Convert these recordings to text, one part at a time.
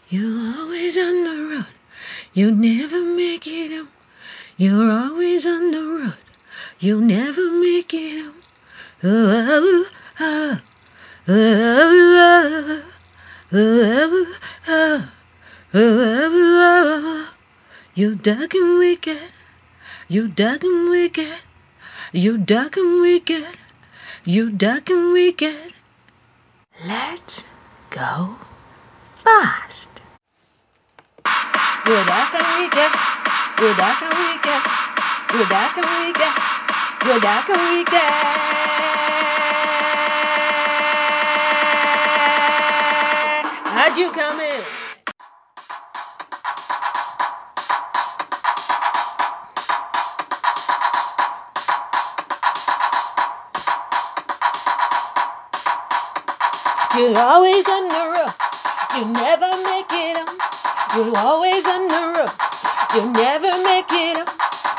You're always on the road. You never make it home. You're always on the road. You never make it home. Oh, oh, oh, oh, oh, oh. You dark and wicked. You dark and wicked. You dark and wicked. You dark and wicked. Let's go fast. You dark and wicked. You dark and wicked. You dark and wicked. You dark and wicked. How'd you come in? You're always on the road. You never make it up. You're always on the road. You never make it up.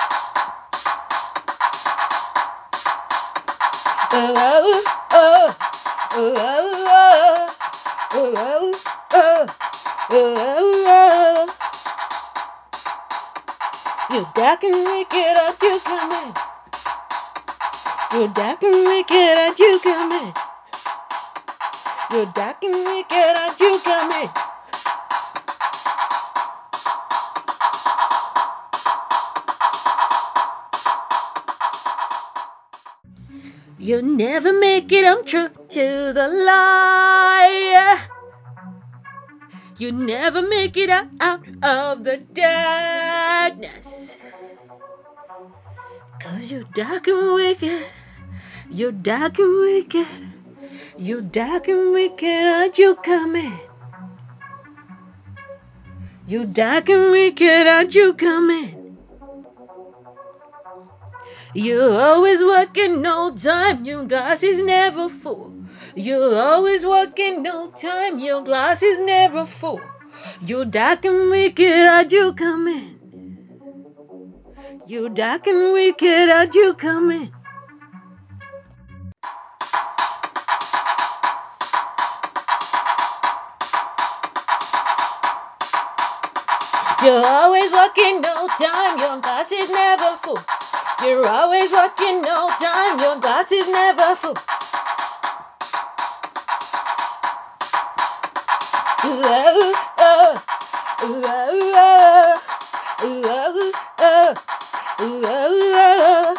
Oh, oh, oh, oh, oh, oh, oh, oh, oh. You dark and wicked, out you come in. You dark and wicked, out you come in. You dark and wicked, out you come in. You never make it home true to the light. You never make it out of the darkness. 'Cause you're dark and wicked. You're dark and wicked. You're dark and wicked, aren't you coming? You're dark and wicked, aren't you coming? You're always working no time, your glass is never full. You're always working no time, your glass is never full. You're dark and wicked, aren't you coming? You're dark and wicked, aren't you coming? You're always working no time, your glass is never full. You're always working no time, your glass is never full. Ooh, oh, oh, ooh, oh, oh, ooh, oh, oh, ooh, oh, oh.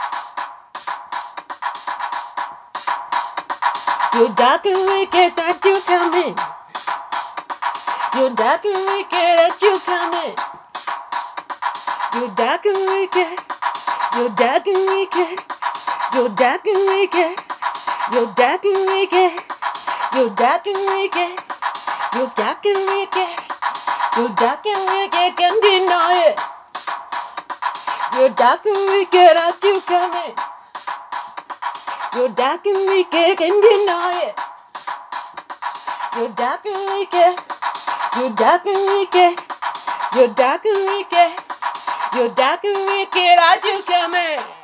You're dark and wicked, that you come in. You're dark and wicked, that you come in. You're dark and wicked. You're dark and wicked. You're dark and wicked. You're dark and wicked. You're dark and wicked. You're dark and wicked. You're dark and wicked, can't deny it. You're dark and wicked, that you come in. You're dark and wicked, can't deny it. You're dark and wicked. You're dark and wicked. You're dark and wicked. You're dark and wicked, how'd you come in?